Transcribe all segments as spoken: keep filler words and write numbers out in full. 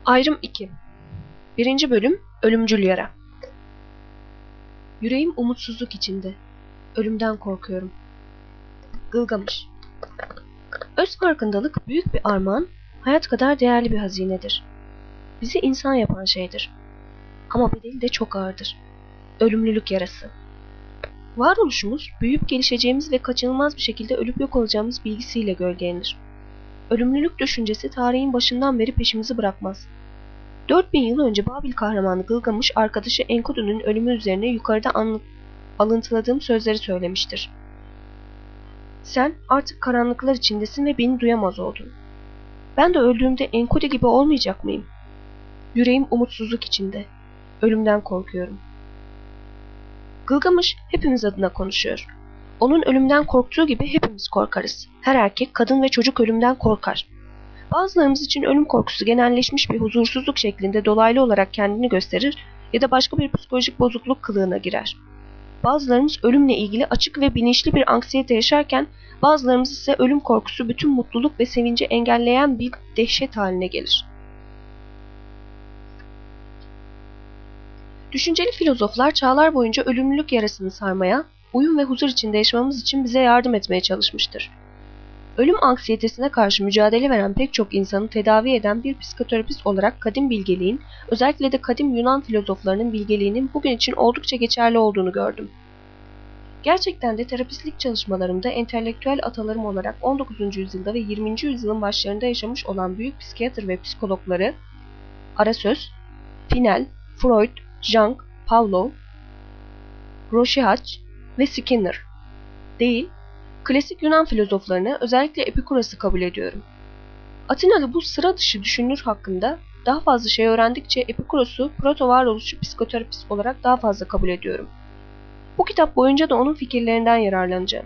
Ayrım iki. Birinci Bölüm Ölümcül Yara. Yüreğim umutsuzluk içinde. Ölümden korkuyorum. Gılgamış. Öz farkındalık büyük bir armağan, hayat kadar değerli bir hazinedir. Bizi insan yapan şeydir. Ama bedeli de çok ağırdır. Ölümlülük yarası. Varoluşumuz, büyüyüp gelişeceğimiz ve kaçınılmaz bir şekilde ölüp yok olacağımız bilgisiyle gölgelenir. Ölümlülük düşüncesi tarihin başından beri peşimizi bırakmaz. dört bin yıl önce Babil kahramanı Gılgamış arkadaşı Enkidu'nun ölümü üzerine yukarıda alıntıladığım sözleri söylemiştir. Sen artık karanlıklar içindesin ve beni duyamaz oldun. Ben de öldüğümde Enkidu gibi olmayacak mıyım? Yüreğim umutsuzluk içinde. Ölümden korkuyorum. Gılgamış hepimiz adına konuşuyor. Onun ölümden korktuğu gibi hepimiz korkarız. Her erkek, kadın ve çocuk ölümden korkar. Bazılarımız için ölüm korkusu genelleşmiş bir huzursuzluk şeklinde dolaylı olarak kendini gösterir ya da başka bir psikolojik bozukluk kılığına girer. Bazılarımız ölümle ilgili açık ve bilinçli bir anksiyete yaşarken bazılarımız ise ölüm korkusu bütün mutluluk ve sevinci engelleyen bir dehşet haline gelir. Düşünceli filozoflar çağlar boyunca ölümlülük yarasını sarmaya, uyum ve huzur içinde yaşamamız için bize yardım etmeye çalışmıştır. Ölüm anksiyetesine karşı mücadele veren pek çok insanı tedavi eden bir psikoterapist olarak kadim bilgeliğin, özellikle de kadim Yunan filozoflarının bilgeliğinin bugün için oldukça geçerli olduğunu gördüm. Gerçekten de terapistlik çalışmalarımda entelektüel atalarım olarak on dokuzuncu yüzyılda ve yirminci yüzyılın başlarında yaşamış olan büyük psikiyatr ve psikologları Arasöz, Pinel, Freud, Jung, Pavlov, Rorschach ve Skinner değil, klasik Yunan filozoflarını, özellikle Epikuros'u kabul ediyorum. Atinalı bu sıra dışı düşünür hakkında daha fazla şey öğrendikçe Epikuros'u proto-varoluşçu psikoterapist olarak daha fazla kabul ediyorum. Bu kitap boyunca da onun fikirlerinden yararlanacağım.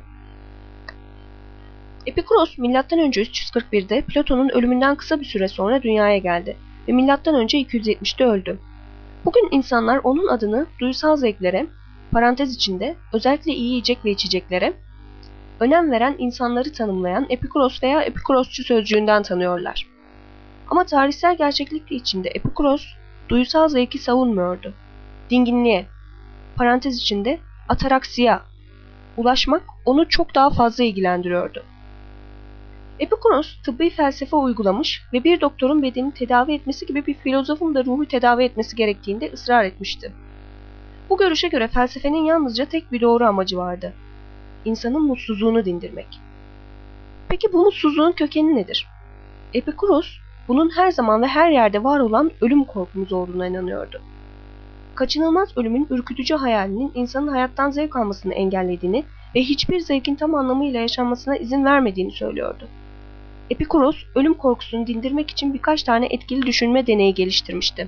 Epikuros, milattan önce üç yüz kırk bir'de Platon'un ölümünden kısa bir süre sonra dünyaya geldi ve milattan önce iki yüz yetmiş'te öldü. Bugün insanlar onun adını duysal zevklere, parantez içinde özellikle iyi yiyecek ve içeceklere, önem veren insanları tanımlayan Epikuros veya Epikurosçu sözcüğünden tanıyorlar. Ama tarihsel gerçeklik içinde Epikuros, duysal zevki savunmuyordu. Dinginliğe, parantez içinde ataraksiya, ulaşmak onu çok daha fazla ilgilendiriyordu. Epikuros, tıbbi felsefe uygulamış ve bir doktorun bedeni tedavi etmesi gibi bir filozofun da ruhu tedavi etmesi gerektiğinde ısrar etmişti. Bu görüşe göre felsefenin yalnızca tek bir doğru amacı vardı. İnsanın mutsuzluğunu dindirmek. Peki bu mutsuzluğun kökeni nedir? Epikuros, bunun her zaman ve her yerde var olan ölüm korkumuz olduğuna inanıyordu. Kaçınılmaz ölümün ürkütücü hayalinin insanın hayattan zevk almasını engellediğini ve hiçbir zevkin tam anlamıyla yaşanmasına izin vermediğini söylüyordu. Epikuros, ölüm korkusunu dindirmek için birkaç tane etkili düşünme deneyi geliştirmişti.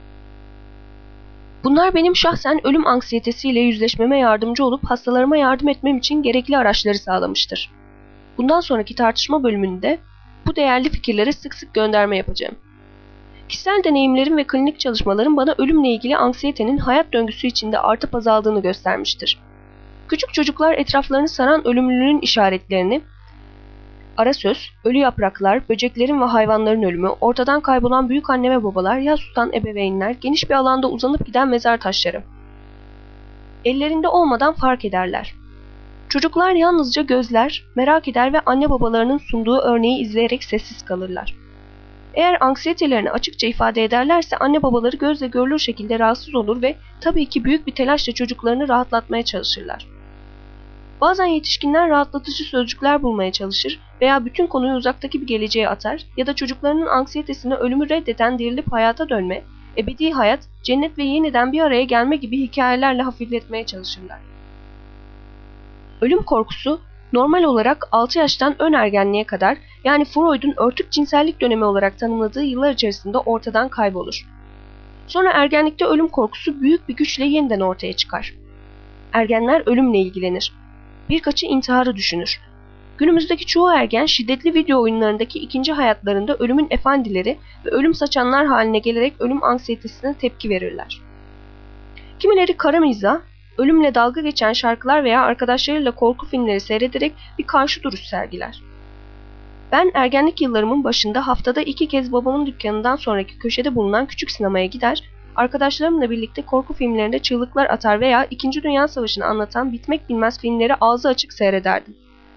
Bunlar benim şahsen ölüm anksiyetesiyle yüzleşmeme yardımcı olup hastalarıma yardım etmem için gerekli araçları sağlamıştır. Bundan sonraki tartışma bölümünde bu değerli fikirlere sık sık gönderme yapacağım. Kişisel deneyimlerim ve klinik çalışmalarım bana ölümle ilgili anksiyetenin hayat döngüsü içinde artıp azaldığını göstermiştir. Küçük çocuklar etraflarını saran ölümlülüğün işaretlerini, arasöz, ölü yapraklar, böceklerin ve hayvanların ölümü, ortadan kaybolan büyükanne ve babalar, yas tutan ebeveynler, geniş bir alanda uzanıp giden mezar taşları. Ellerinde olmadan fark ederler. Çocuklar yalnızca gözler, merak eder ve anne babalarının sunduğu örneği izleyerek sessiz kalırlar. Eğer anksiyetelerini açıkça ifade ederlerse anne babaları gözle görülür şekilde rahatsız olur ve tabii ki büyük bir telaşla çocuklarını rahatlatmaya çalışırlar. Bazen yetişkinler rahatlatıcı sözcükler bulmaya çalışır veya bütün konuyu uzaktaki bir geleceğe atar ya da çocuklarının anksiyetesini ölümü reddeden dirilip hayata dönme, ebedi hayat, cennet ve yeniden bir araya gelme gibi hikayelerle hafifletmeye çalışırlar. Ölüm korkusu normal olarak altı yaştan ön ergenliğe kadar, yani Freud'un örtük cinsellik dönemi olarak tanımladığı yıllar içerisinde ortadan kaybolur. Sonra ergenlikte ölüm korkusu büyük bir güçle yeniden ortaya çıkar. Ergenler ölümle ilgilenir. Birkaçı intiharı düşünür. Günümüzdeki çoğu ergen şiddetli video oyunlarındaki ikinci hayatlarında ölümün efendileri ve ölüm saçanlar haline gelerek ölüm anksiyetesine tepki verirler. Kimileri kara mizah, ölümle dalga geçen şarkılar veya arkadaşlarıyla korku filmleri seyrederek bir karşı duruş sergiler. Ben ergenlik yıllarımın başında haftada iki kez babamın dükkanından sonraki köşede bulunan küçük sinemaya gider, arkadaşlarımla birlikte korku filmlerinde çığlıklar atar veya İkinci Dünya Savaşı'nı anlatan bitmek bilmez filmleri ağzı açık seyrederdim.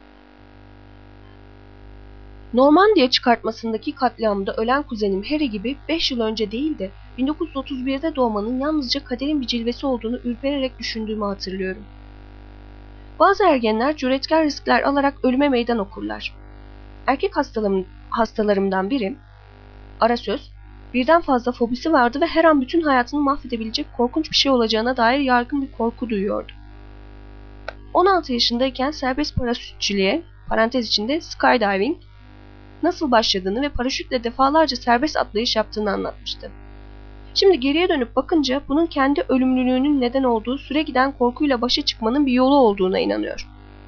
Normandiya çıkartmasındaki katliamda ölen kuzenim Harry gibi beş yıl önce değil de bin dokuz yüz otuz birde doğmanın yalnızca kaderin bir cilvesi olduğunu ürpererek düşündüğümü hatırlıyorum. Bazı ergenler cüretkar riskler alarak ölüme meydan okurlar. Erkek hastalarım, hastalarımdan biri, Arasöz, birden fazla fobisi vardı ve her an bütün hayatını mahvedebilecek korkunç bir şey olacağına dair yaygın bir korku duyuyordu. on altı yaşındayken serbest paraşütçülüğe, parantez içinde skydiving, nasıl başladığını ve paraşütle defalarca serbest atlayış yaptığını anlatmıştı. Şimdi geriye dönüp bakınca bunun kendi ölümlülüğünün neden olduğu süre giden korkuyla başa çıkmanın bir yolu olduğuna inanıyor.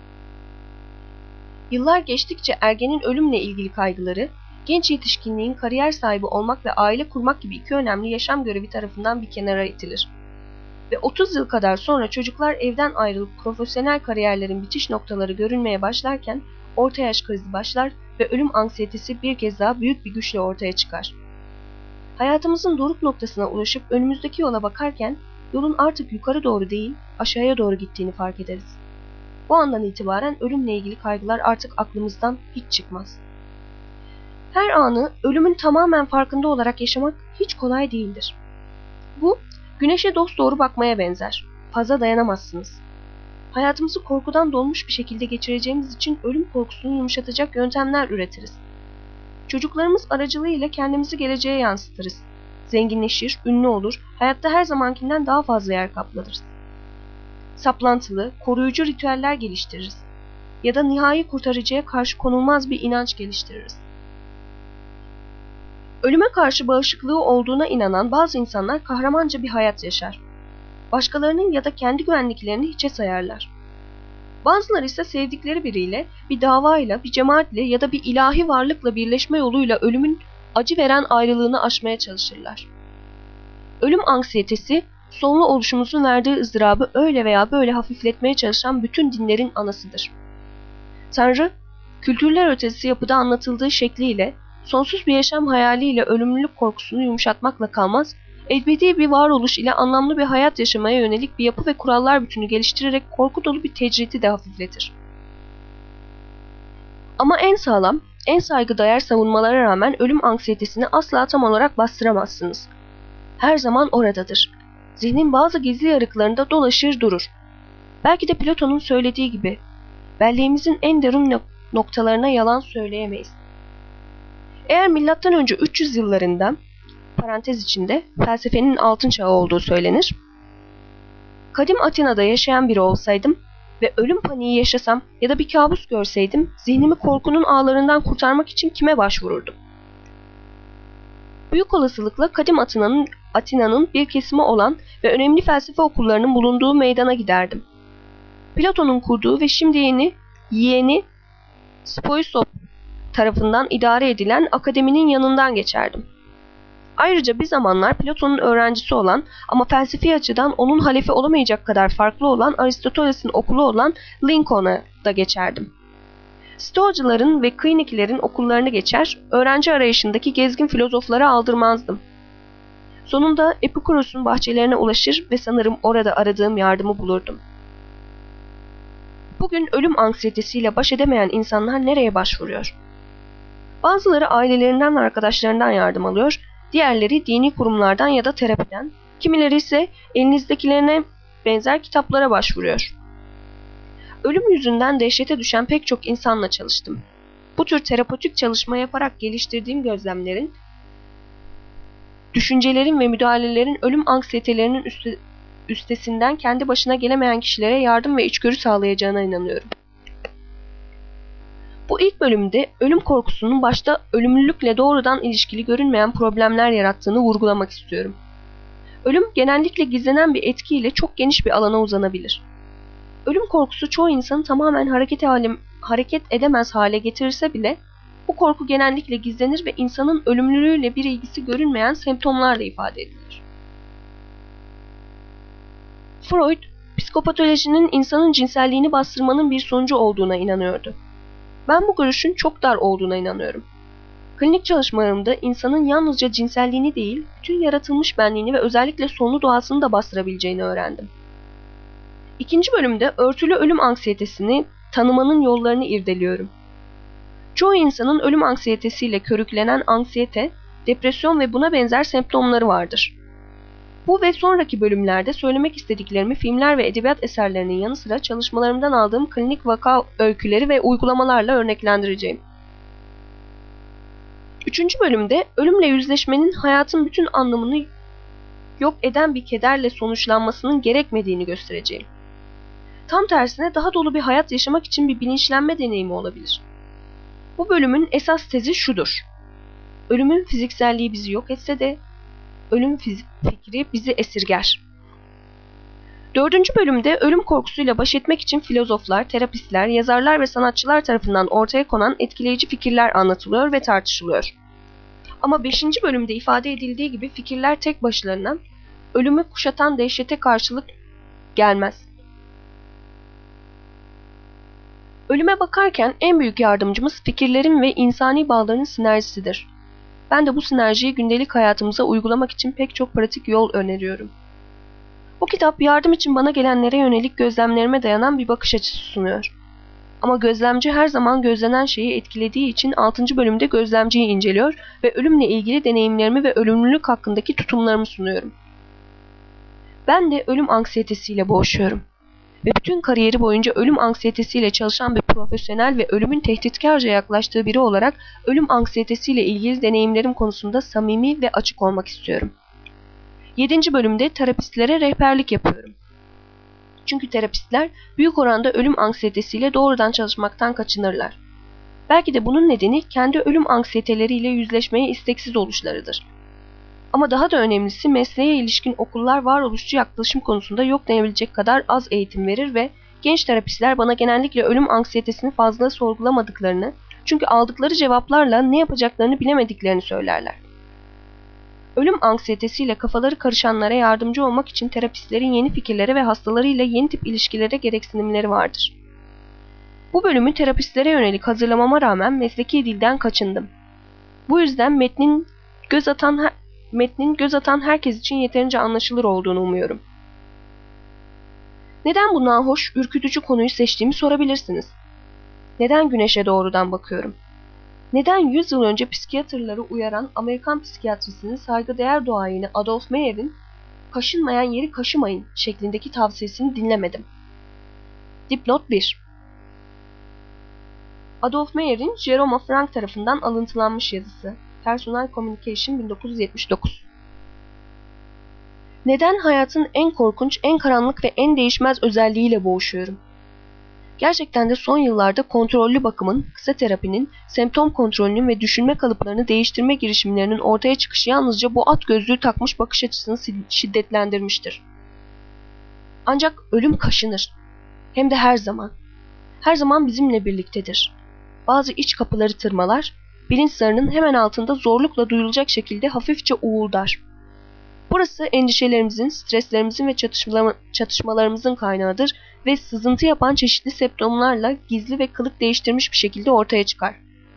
Yıllar geçtikçe ergenin ölümle ilgili kaygıları, genç yetişkinliğin kariyer sahibi olmak ve aile kurmak gibi iki önemli yaşam görevi tarafından bir kenara itilir. Ve otuz yıl kadar sonra çocuklar evden ayrılıp profesyonel kariyerlerin bitiş noktaları görünmeye başlarken orta yaş krizi başlar ve ölüm anksiyetesi bir kez daha büyük bir güçle ortaya çıkar. Hayatımızın doruk noktasına ulaşıp önümüzdeki yola bakarken yolun artık yukarı doğru değil, aşağıya doğru gittiğini fark ederiz. Bu andan itibaren ölümle ilgili kaygılar artık aklımızdan hiç çıkmaz. Her anı ölümün tamamen farkında olarak yaşamak hiç kolay değildir. Bu, güneşe dosdoğru bakmaya benzer. Fazla dayanamazsınız. Hayatımızı korkudan dolmuş bir şekilde geçireceğimiz için ölüm korkusunu yumuşatacak yöntemler üretiriz. Çocuklarımız aracılığıyla kendimizi geleceğe yansıtırız. Zenginleşir, ünlü olur, hayatta her zamankinden daha fazla yer kaplatırız. Saplantılı, koruyucu ritüeller geliştiririz. Ya da nihai kurtarıcıya karşı konulmaz bir inanç geliştiririz. Ölüme karşı bağışıklığı olduğuna inanan bazı insanlar kahramanca bir hayat yaşar. Başkalarının ya da kendi güvenliklerini hiçe sayarlar. Bazıları ise sevdikleri biriyle, bir davayla, bir cemaatle ya da bir ilahi varlıkla birleşme yoluyla ölümün acı veren ayrılığını aşmaya çalışırlar. Ölüm anksiyetesi, sonlu oluşumuzun verdiği ızdırabı öyle veya böyle hafifletmeye çalışan bütün dinlerin anasıdır. Tanrı, kültürler ötesi yapıda anlatıldığı şekliyle, sonsuz bir yaşam hayaliyle ölümlülük korkusunu yumuşatmakla kalmaz, ebedi bir varoluş ile anlamlı bir hayat yaşamaya yönelik bir yapı ve kurallar bütünü geliştirerek korku dolu bir tecridi de hafifletir. Ama en sağlam, en saygıdeğer savunmalara rağmen ölüm anksiyetesini asla tam olarak bastıramazsınız. Her zaman oradadır. Zihnin bazı gizli yarıklarında dolaşır durur. Belki de Platon'un söylediği gibi, belleğimizin en derin noktalarına yalan söyleyemeyiz. Eğer milattan önce üç yüz yıllarında, parantez içinde felsefenin altın çağı olduğu söylenir, kadim Atina'da yaşayan biri olsaydım ve ölüm paniği yaşasam ya da bir kabus görseydim, zihnimi korkunun ağlarından kurtarmak için kime başvururdum? Büyük olasılıkla kadim Atina'nın Atina'nın bir kesimi olan ve önemli felsefe okullarının bulunduğu meydana giderdim. Platon'un kurduğu ve şimdi yeni yeğeni Spoisop tarafından idare edilen akademinin yanından geçerdim. Ayrıca bir zamanlar Platon'un öğrencisi olan ama felsefi açıdan onun halefi olamayacak kadar farklı olan Aristoteles'in okulu olan Lincoln'a da geçerdim. Stoacıların ve Kıynikilerin okullarını geçer, öğrenci arayışındaki gezgin filozoflara aldırmazdım. Sonunda Epikuros'un bahçelerine ulaşır ve sanırım orada aradığım yardımı bulurdum. Bugün ölüm anksiyetesiyle baş edemeyen insanlar nereye başvuruyor? Bazıları ailelerinden ve arkadaşlarından yardım alıyor, diğerleri dini kurumlardan ya da terapiden, kimileri ise elinizdekilerine benzer kitaplara başvuruyor. Ölüm yüzünden dehşete düşen pek çok insanla çalıştım. Bu tür terapötik çalışma yaparak geliştirdiğim gözlemlerin, düşüncelerin ve müdahalelerin ölüm anksiyetelerinin üste, üstesinden kendi başına gelemeyen kişilere yardım ve içgörü sağlayacağına inanıyorum. Bu ilk bölümde ölüm korkusunun başta ölümlülükle doğrudan ilişkili görünmeyen problemler yarattığını vurgulamak istiyorum. Ölüm genellikle gizlenen bir etkiyle çok geniş bir alana uzanabilir. Ölüm korkusu çoğu insanı tamamen hareket, halim, hareket edemez hale getirirse bile bu korku genellikle gizlenir ve insanın ölümlülüğüyle bir ilgisi görünmeyen semptomlarla ifade edilir. Freud, psikopatolojinin insanın cinselliğini bastırmanın bir sonucu olduğuna inanıyordu. Ben bu görüşün çok dar olduğuna inanıyorum. Klinik çalışmalarımda insanın yalnızca cinselliğini değil, bütün yaratılmış benliğini ve özellikle sonlu doğasını da bastırabileceğini öğrendim. İkinci bölümde örtülü ölüm anksiyetesini tanımanın yollarını irdeliyorum. Çoğu insanın ölüm anksiyetesiyle körüklenen anksiyete, depresyon ve buna benzer semptomları vardır. Bu ve sonraki bölümlerde söylemek istediklerimi filmler ve edebiyat eserlerinin yanı sıra çalışmalarımdan aldığım klinik vaka öyküleri ve uygulamalarla örneklendireceğim. Üçüncü bölümde ölümle yüzleşmenin hayatın bütün anlamını yok eden bir kederle sonuçlanmasının gerekmediğini göstereceğim. Tam tersine daha dolu bir hayat yaşamak için bir bilinçlenme deneyimi olabilir. Bu bölümün esas tezi şudur: ölümün fizikselliği bizi yok etse de ölüm fikri bizi esirger. Dördüncü bölümde ölüm korkusuyla baş etmek için filozoflar, terapistler, yazarlar ve sanatçılar tarafından ortaya konan etkileyici fikirler anlatılıyor ve tartışılıyor. Ama beşinci bölümde ifade edildiği gibi fikirler tek başlarına ölümü kuşatan dehşete karşılık gelmez. Ölüme bakarken en büyük yardımcımız fikirlerin ve insani bağların sinerjisidir. Ben de bu sinerjiyi gündelik hayatımıza uygulamak için pek çok pratik yol öneriyorum. Bu kitap yardım için bana gelenlere yönelik gözlemlerime dayanan bir bakış açısı sunuyor. Ama gözlemci her zaman gözlenen şeyi etkilediği için altıncı bölümde gözlemciyi inceliyor ve ölümle ilgili deneyimlerimi ve ölümlülük hakkındaki tutumlarımı sunuyorum. Ben de ölüm anksiyetesiyle boğuşuyorum. Ve bütün kariyeri boyunca ölüm anksiyetesiyle çalışan bir profesyonel ve ölümün tehditkarca yaklaştığı biri olarak ölüm anksiyetesiyle ilgili deneyimlerim konusunda samimi ve açık olmak istiyorum. yedinci bölümde terapistlere rehberlik yapıyorum. Çünkü terapistler büyük oranda ölüm anksiyetesiyle doğrudan çalışmaktan kaçınırlar. Belki de bunun nedeni kendi ölüm anksiyeteleriyle yüzleşmeye isteksiz oluşlarıdır. Ama daha da önemlisi mesleğe ilişkin okullar varoluşçu yaklaşım konusunda yok denebilecek kadar az eğitim verir ve genç terapistler bana genellikle ölüm anksiyetesini fazla sorgulamadıklarını, çünkü aldıkları cevaplarla ne yapacaklarını bilemediklerini söylerler. Ölüm anksiyetesiyle kafaları karışanlara yardımcı olmak için terapistlerin yeni fikirlere ve hastalarıyla yeni tip ilişkilere gereksinimleri vardır. Bu bölümü terapistlere yönelik hazırlamama rağmen mesleki dilden kaçındım. Bu yüzden metnin göz atan metnin göz atan herkes için yeterince anlaşılır olduğunu umuyorum. Neden bu nahoş, ürkütücü konuyu seçtiğimi sorabilirsiniz. Neden güneşe doğrudan bakıyorum? Neden yüz yıl önce psikiyatrları uyaran Amerikan psikiyatrisinin saygıdeğer duayeni Adolf Meyer'in "kaşınmayan yeri kaşımayın" şeklindeki tavsiyesini dinlemedim? Dipnot bir. Adolf Meyer'in Jerome Frank tarafından alıntılanmış yazısı. Personal Communication bin dokuz yüz yetmiş dokuz. Neden hayatın en korkunç, en karanlık ve en değişmez özelliğiyle boğuşuyorum? Gerçekten de son yıllarda kontrollü bakımın, kısa terapinin, semptom kontrolünün ve düşünme kalıplarını değiştirme girişimlerinin ortaya çıkışı yalnızca bu at gözlüğü takmış bakış açısını şiddetlendirmiştir. Ancak ölüm kaşınır. Hem de her zaman. Her zaman bizimle birliktedir. Bazı iç kapıları tırmalar, bilinç zarının hemen altında zorlukla duyulacak şekilde hafifçe uğuldar. Burası endişelerimizin, streslerimizin ve çatışmalarımızın kaynağıdır ve sızıntı yapan çeşitli semptomlarla gizli ve kılık değiştirmiş bir şekilde ortaya çıkar.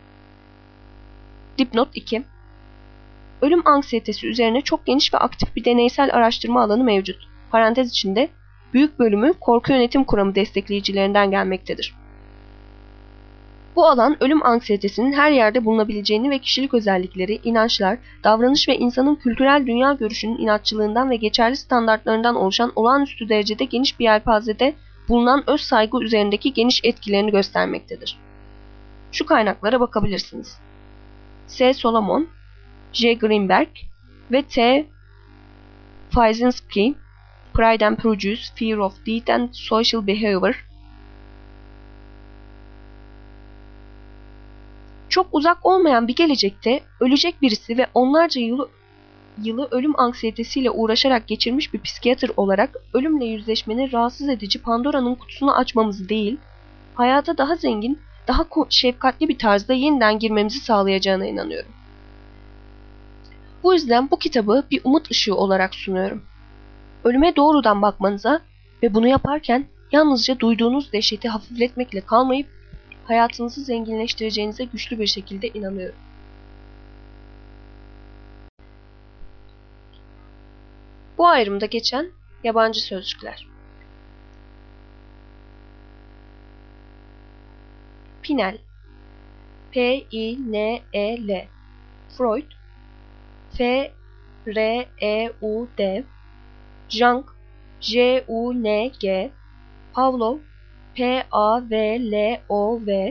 Dipnot iki. Ölüm anksiyetesi üzerine çok geniş ve aktif bir deneysel araştırma alanı mevcut. Parantez içinde, büyük bölümü korku yönetim kuramı destekleyicilerinden gelmektedir. Bu alan ölüm anksiyetesinin her yerde bulunabileceğini ve kişilik özellikleri, inançlar, davranış ve insanın kültürel dünya görüşünün inatçılığından ve geçerli standartlarından oluşan olağanüstü derecede geniş bir yelpazede bulunan öz saygı üzerindeki geniş etkilerini göstermektedir. Şu kaynaklara bakabilirsiniz. S. Solomon, J. Greenberg ve T. Faizinski, Pride and Prejudice, Fear of Death and Social Behavior. Çok uzak olmayan bir gelecekte ölecek birisi ve onlarca yılı, yılı ölüm anksiyetesiyle uğraşarak geçirmiş bir psikiyatr olarak ölümle yüzleşmenin rahatsız edici Pandora'nın kutusunu açmamızı değil, hayata daha zengin, daha şefkatli bir tarzda yeniden girmemizi sağlayacağına inanıyorum. Bu yüzden bu kitabı bir umut ışığı olarak sunuyorum. Ölüme doğrudan bakmanıza ve bunu yaparken yalnızca duyduğunuz dehşeti hafifletmekle kalmayıp hayatınızı zenginleştireceğinize güçlü bir şekilde inanıyorum. Bu ayrımda geçen yabancı sözcükler. Pinel, P I N E L, Freud, F R E U D, Jung, J U N G, Pavlov, P A V L O V,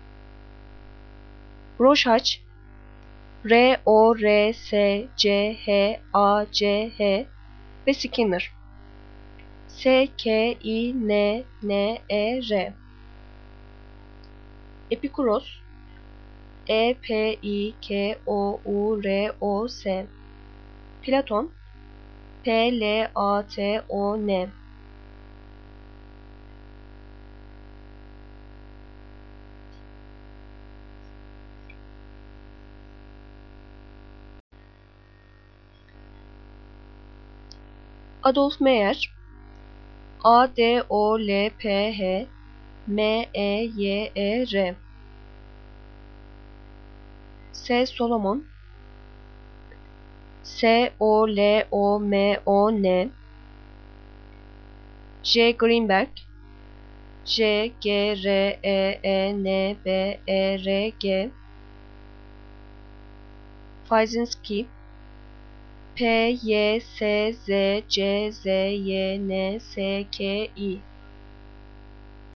Rorschach, R O R S C H A C H ve Skinner, S K I N N E R. Epikuros, E P I K O U R O S, Platon, P L A T O N. Adolf Meyer, A D O L P H M E Y E R, S. Solomon, S O L O M O N, J. Greenberg, J G R E E N B E R G, Fajzinski, P Y S Z C Z Y N S K I.